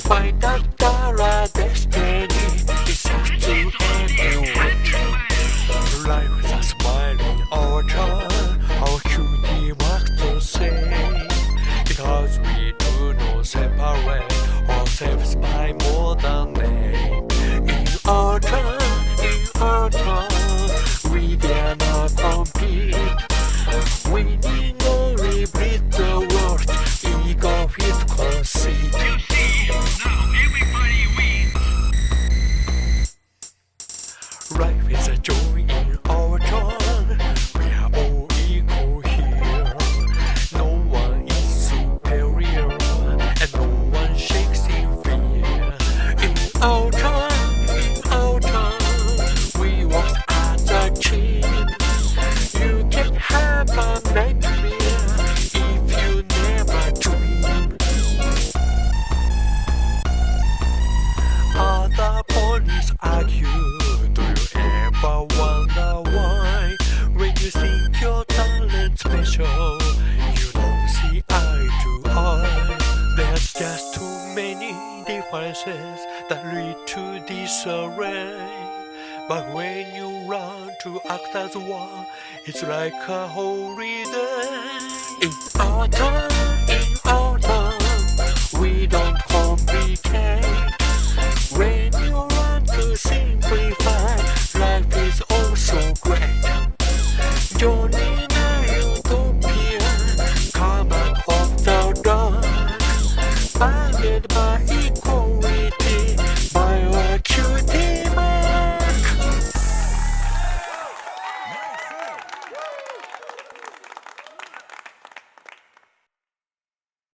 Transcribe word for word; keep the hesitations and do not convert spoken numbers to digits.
find out that our destiny is just to end anyway. Life is a smiling orchard, our cutie marks the same. Because we do not separate ourselves by more than name. In autumn, in autumn, we dare not compete. We need only breathe the world, ego with conceit. Now everybody wins. Life is a joy in autumn, we are all equal here. No one is superior, and no one shakes in fear. In autumn, in autumn, we walk as a team. You can have a nightmare if you never dream. Other police argue. Do you ever wonder why? When you think your talent's special, you don't see eye to eye. There's just too many differences that lead to disarray. But when you run to act as one, it's like a holy day. In autumn,